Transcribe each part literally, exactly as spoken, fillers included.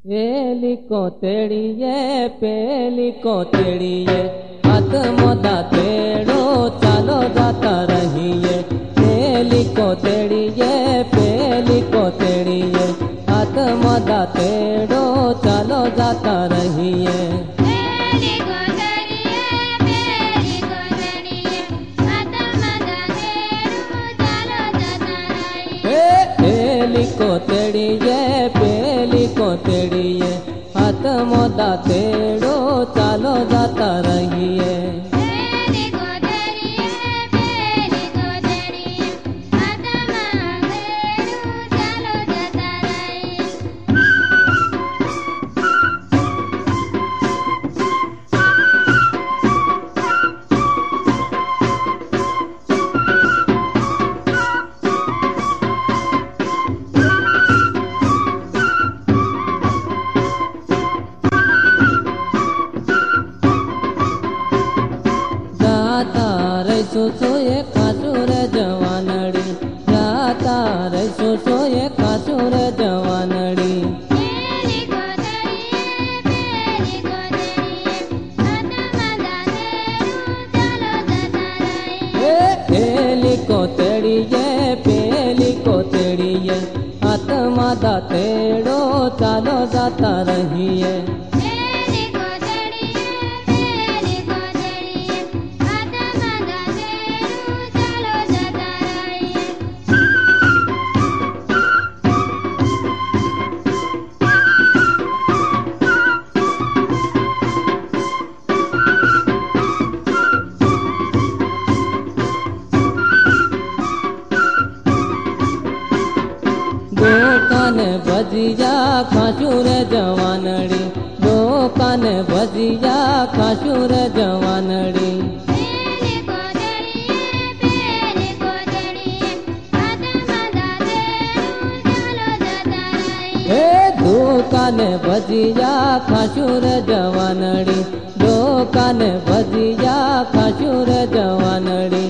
Eli को तेड़िए पेली को तेड़िए हाथ मोदा तेड़ो चालो जाता रहिए। एली को तेड़िए पेली को तेड़िए हाथ मोदा तेड़ो चालो जाता रहिए। एली को तेड़िए पेली को तेड़िए हाथ मोदा तेड़ो चालो जाता रहिए। सोये खासूर जवानड़ी जाता रसो सोये खासूर जवानड़ी। एली को तेड़िए पेली को तेड़िए हाथ मादा तेड़ो चालो जाता रहिए। दुकान भजिया खासूर जवानड़ी दुकान भजिया खासूर जवानड़ी। हे दुकान भजिया खासूर जवानड़ी दुकान भजिया खासूर जवानड़ी।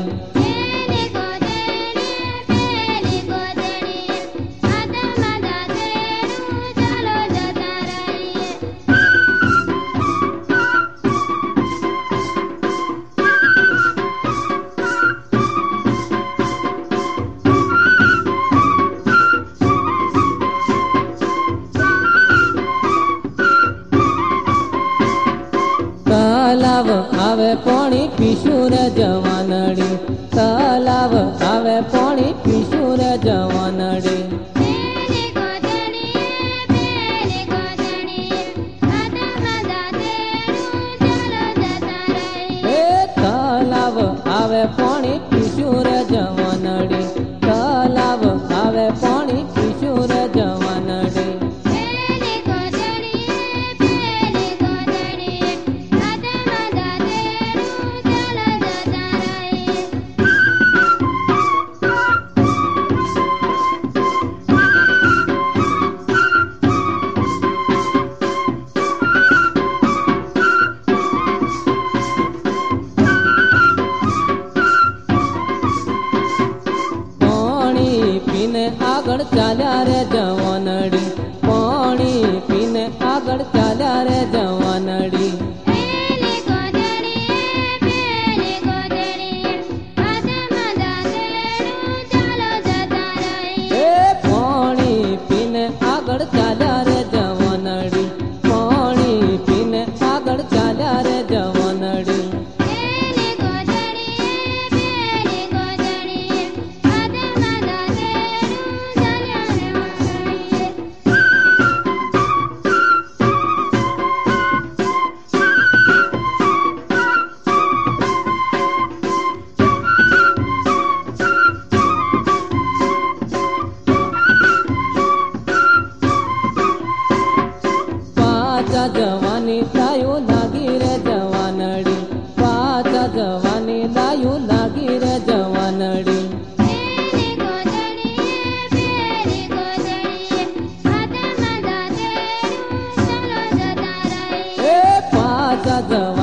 तालाव आवे पानी पीशूर जवानड़ी तालाव आवे पानी पीशूर जवानड़ी। तालाव आवे पानी पीशूर जवानड़ी तालाव आवे पानी पीशूर जवानड़ी। आगड़ चाल्या रे जवानड़ी पानी पीने आगड़ चाल्या रे जवानड़ी। पानी पीने आगड़ चाल्या रे जवानड़ी पानी पीने आगड़ चाल्या रे जवानड़ी। जवानी लायू लागी रे जवानड़ी पाचा जवानी लायू लागी रे जवानड़ी। पाचा